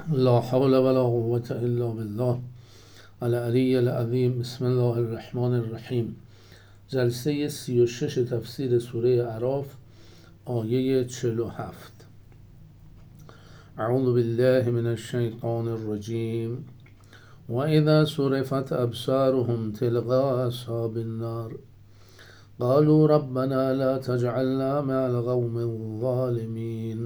لا حول ولا قوة إلا بالله العلی العظیم. بسم الله الرحمن الرحیم. جلسه 36 تفسیر سوره اعراف، آیه 47. اعوذ بالله من الشیطان الرجیم. و اذا صرفت ابصارهم تلقاء اصحاب النار قالوا ربنا لا تجعلنا مع القوم الظالمین.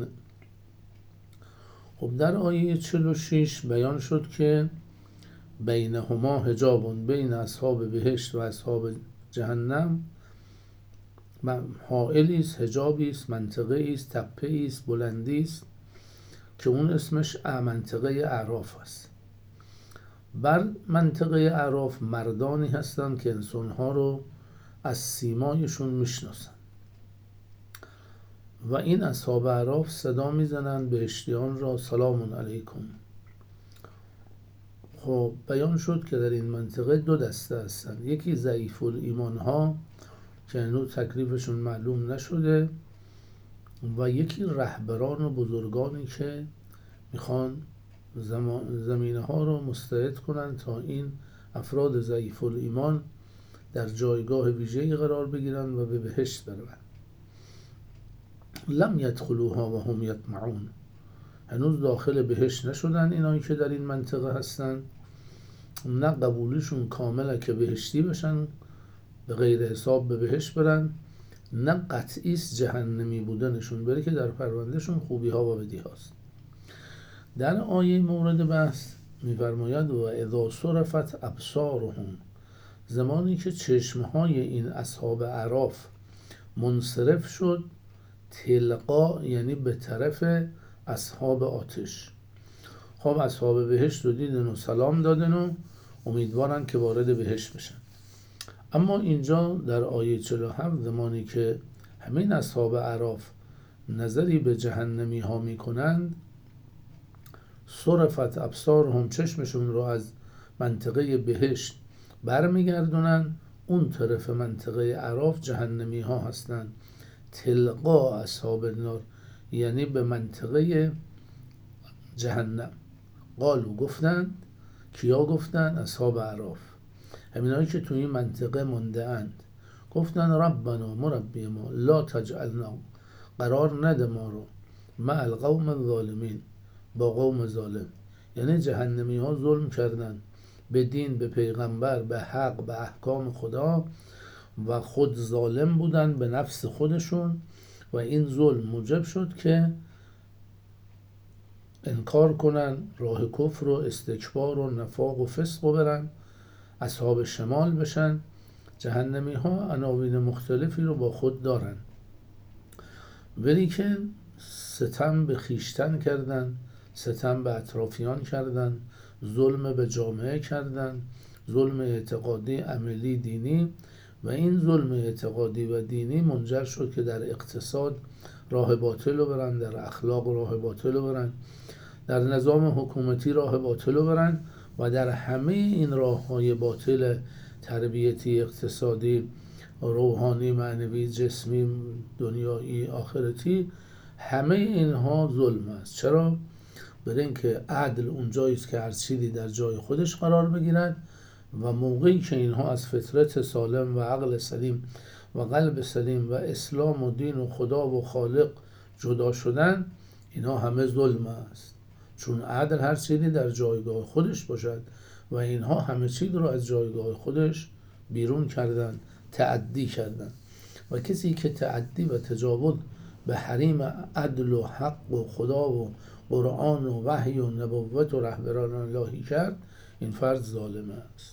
خب در آیه 46 بیان شد که بینهما حجاب، بین اصحاب بهشت و اصحاب جهنم حائلی است، حجابی است، منطقه است، تپه است، بلندی است که اون اسمش منطقه اعراف است. بر منطقه اعراف مردانی هستند که انسانها رو از سیمایشون میشناسن و این اصحاب اعراف صدا میزنند بهشتیان را سلام علیکم. خب بیان شد که در این منطقه دو دسته هستند، یکی ضعیف الایمان ها که هنوز تکلیفشون معلوم نشده و یکی رهبران و بزرگانی که میخوان زمینه ها رو مستعد کنن تا این افراد ضعیف الایمان در جایگاه ویژه‌ای قرار بگیرن و به بهشت بروند. لم یدخلوها و هم یطمعون، هنوز داخل بهشت نشدن اینایی که در این منطقه هستن، نه قبولیشون کامله که بهشتی بشن به غیر حساب به بهشت برن، نه قطعی است جهنمی بودنشون، بره که در پروندهشون خوبی ها و بدی هاست. در آیه مورد بحث می‌فرماید و اذا صرفت ابصارهم، زمانی که چشمهای این اصحاب اعراف منصرف شد، تلقا یعنی به طرف اصحاب آتش. خب اصحاب بهشت رو دیدن و سلام دادن و امیدوارن که وارد بهشت بشن. اما اینجا در آیه 47 زمانی که همین اصحاب اعراف نظری به جهنمی ها می کنند، صرفت ابصارهم، چشمشون رو از منطقه بهشت برمیگردونن، اون طرف منطقه اعراف جهنمی ها هستند، تلقا اصحاب النار یعنی به منطقه جهنم. قالو گفتند، کیا گفتند؟ اصحاب اعراف، همینایی که توی این منطقه مونده اند، گفتن ربنا، مربی ما، لا تجعلنا، قرار نده ما رو، مع القوم الظالمین، با قوم ظالم. یعنی جهنمی ها ظلم کردن به دین، به پیغمبر، به حق، به احکام خدا و خود ظالم بودن به نفس خودشون و این ظلم موجب شد که انکار کنن، راه کفر و استکبار و نفاق و فسق و برن، اصحاب شمال بشن. جهنمی ها عناوین مختلفی رو با خود دارن، ولی که ستم به خیشتن کردن، ستم به اطرافیان کردن، ظلم به جامعه کردن، ظلم اعتقادی، عملی، دینی، و این ظلم اعتقادی و دینی منجر شد که در اقتصاد راه باطل رو برن، در اخلاق راه باطل رو برن، در نظام حکومتی راه باطل رو برن و در همه این راه‌های باطل تربیتی، اقتصادی، روحانی، معنوی، جسمی، دنیایی، آخرتی، همه اینها ظلم است. چرا؟ برای اینکه عدل اونجایی است که هر چیزی در جای خودش قرار بگیرد و موقعی که اینها از فطرت سالم و عقل سلیم و قلب سلیم و اسلام و دین و خدا و خالق جدا شدن، اینها همه ظلم است. چون عدل هر چیزی در جایگاه خودش باشد و اینها همه چیز رو از جایگاه خودش بیرون کردن، تعدی کردن. و کسی که تعدی و تجاوز به حریم عدل و حق و خدا و قرآن و وحی و نبوت و رهبران الهی کرد، این فرد ظالم است.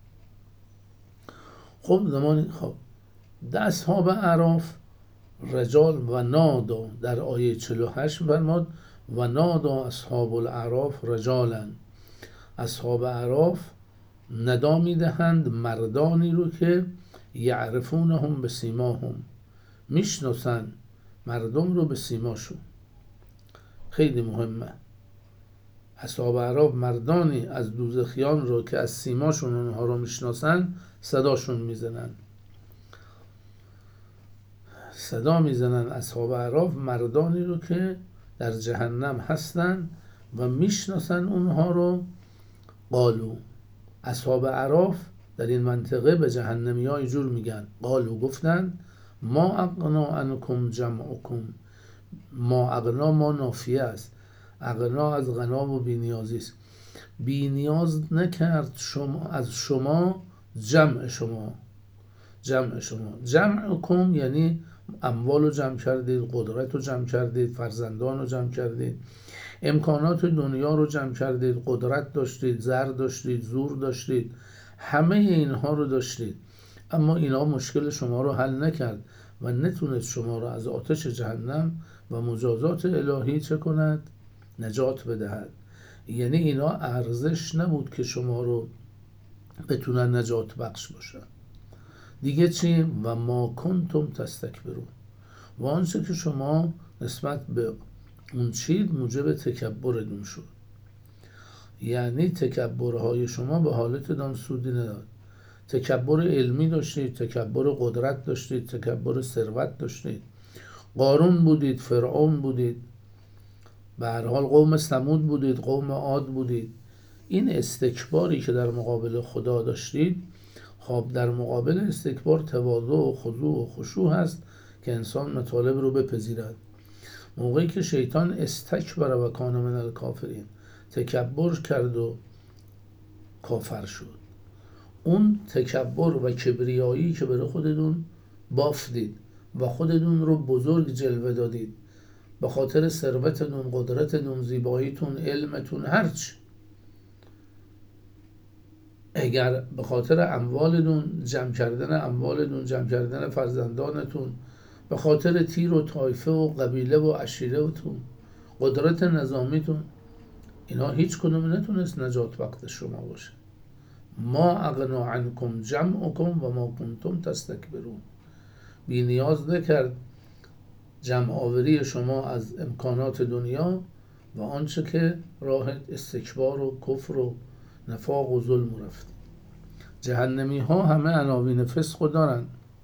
خب زمانی در اصحاب اعراف رجال و نادا، در آیه 48 فرمود و نادا اصحاب الاعراف رجالا، اصحاب اعراف ندا میدهند مردانی رو که یعرفونهم به سیماهم، میشناسن مردم رو به سیماشون. خیلی مهمه. اصحاب اعراف مردانی از دوزخیان رو که از سیماشون اونها رو میشناسن صداشون میزنن. صدا میزنن اصحاب اعراف مردانی رو که در جهنم هستن و میشناسن اونها رو. قالو، اصحاب اعراف در این منطقه به جهنمی ها اینجور میگن، قالو گفتن ما اغنا عنکم جمعکم. ما اغنا، ما نافیه است، اغنا از غنا و بینیازی است. بینیاز نکرد شما از شما جمع شما. جمعکم یعنی اموال رو جمع کردید، قدرت رو جمع کردید، فرزندان رو جمع کردید، امکانات دنیا رو جمع کردید، قدرت داشتید، زر داشتید، زور داشتید، همه اینها رو داشتید، اما اینا مشکل شما رو حل نکرد و نتونست شما رو از آتش جهنم و مجازات الهی چه کند؟ نجات بدهد. یعنی اینا ارزش نبود که شما رو بتونن نجات بخش باشن. دیگه چی؟ و ما کنتم تستکبرون، و آنچه که شما نسبت به اون چید موجب تکبرتون شد. یعنی تکبرهای شما به حالتتان سودی نداد. تکبر علمی داشتید، تکبر قدرت داشتید، تکبر ثروت داشتید، قارون بودید، فرعون بودید، به هر حال قوم ثمود بودید، قوم عاد بودید. این استکباری که در مقابل خدا داشتید، خب در مقابل استکبار تواضع و خضوع و خشوع هست که انسان مطالب رو بپذیرد. موقعی که شیطان استکبر و کان من الکافرین، تکبر کرد و کافر شد، اون تکبر و کبریایی که برای خودتون بافتید و خودتون رو بزرگ جلوه دادید به خاطر ثروتتون، قدرتتون، زیباییتون، علمتون، هرچی، اگر به خاطر اموالتون، جمع کردن اموالتون، جمع کردن فرزندانتون، به خاطر تیر و طایفه و قبیله و عشیرتون، قدرت نظامیتون، اینا هیچ کدوم نتونست نجات وقت شما باشه. ما اغنا عنکم جمعکم و ما کنتم تستکبرون. بی نیاز نکرد جمع آوری شما از امکانات دنیا و آنچه که راه استکبار و کفر و نفاق و ظلم رفت. جهنمی ها همه عناوین فسق دارن.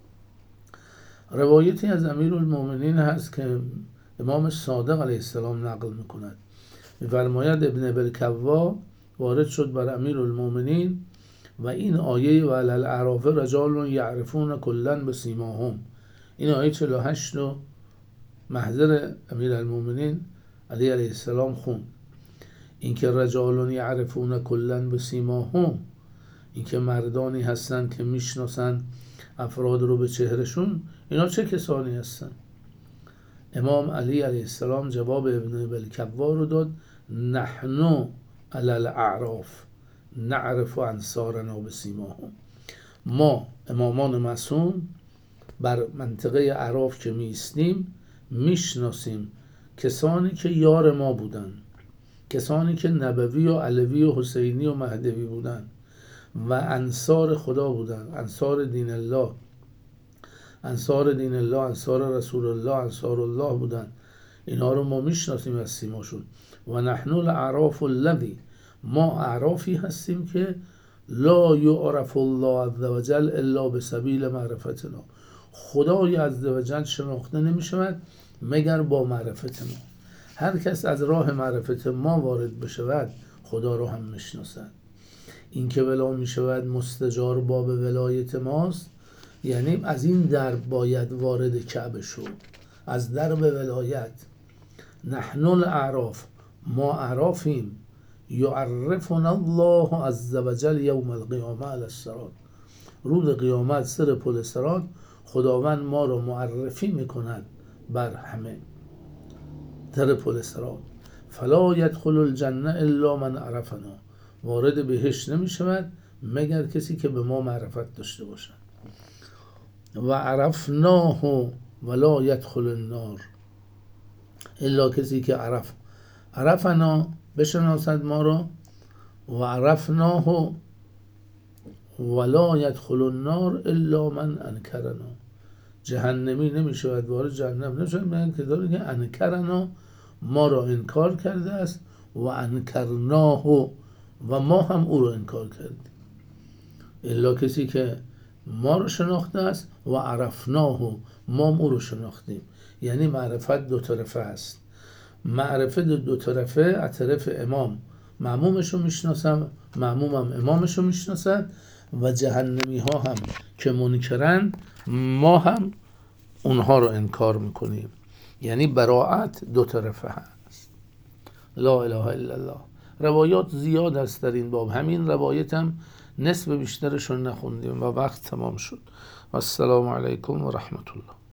روایتی از امیرالمومنین هست که امام صادق علیه السلام نقل میکند. میفرماید ابن بالکوا وارد شد بر امیرالمومنین و این آیه و علی الاعراف رجال یعرفون کلا بسیماهم، این آیه 48 رو محضر امیرالمومنین علی علیه السلام خوند. این که رجال یعرفون کلا بسیماهم، این که مردانی هستن که میشناسن افراد رو به چهرشون، اینا چه کسانی هستن؟ امام علی علیه السلام جواب ابن بالکوا رو داد: نحن علی الاعراف نعرف انصارنا بسیماهم. ما امامان معصوم بر منطقه اعراف که میستیم میشناسیم کسانی که یار ما بودن، کسانی که نبوی و علوی و حسینی و مهدوی بودن و انصار خدا بودن، انصار دین الله، انصار دین الله، انصار رسول الله، انصار الله بودن. اینا رو ما میشناسیم از سیماشون. و نحن الاعراف الذی، ما اعرافی هستیم که لا یعرف الله عز وجل الا بسبیل معرفتنا، خدای عز وجل شناخته نمیشود مگر با معرفت ما. هر کس از راه معرفت ما وارد بشود خدا رو هم میشناسد. این که ولا میشود مستجار باب ولایت ماست، یعنی از این درب باید وارد کعبه شد، از درب ولایت. نحن الاعراف، ما اعرافیم. یعرفنا الله عز وجل یوم القیامه علی الصراط، روز قیامت سر پل صراط خداوند ما رو معرفی میکند بر همه سر پل صراط. فلا یدخل الجنه الا من عرفنا، وارد بهشت نمیشود مگر کسی که به ما معرفت داشته باشد. و عرفناه ولا یدخل النار، الا کسی که عرفنا بشناسد ما رو، و عرفناه ولا یدخل النار الا من انکرنا، جهنمی نمیشود وارد جهنم نمیشود مگر که داره که انکرنا، ما رو انکار کرده است، و انکرناه، و ما هم او رو انکار کردیم. الا کسی که ما رو شناخته است، و عرفناه، ما هم او رو شناختیم. یعنی معرفت دو طرفه است. معرفه دو طرفه از طرف امام معمومش رو میشناسن، معمومم امامش رو میشناسن و جهنمی ها هم که منکرن ما هم اونها رو انکار میکنیم. یعنی براءت دو طرفه هست. لا اله الا الله. روایات زیاد است در این باب، همین روایت هم نصف بیشترشون نخوندیم و وقت تمام شد. و السلام علیکم و رحمت الله.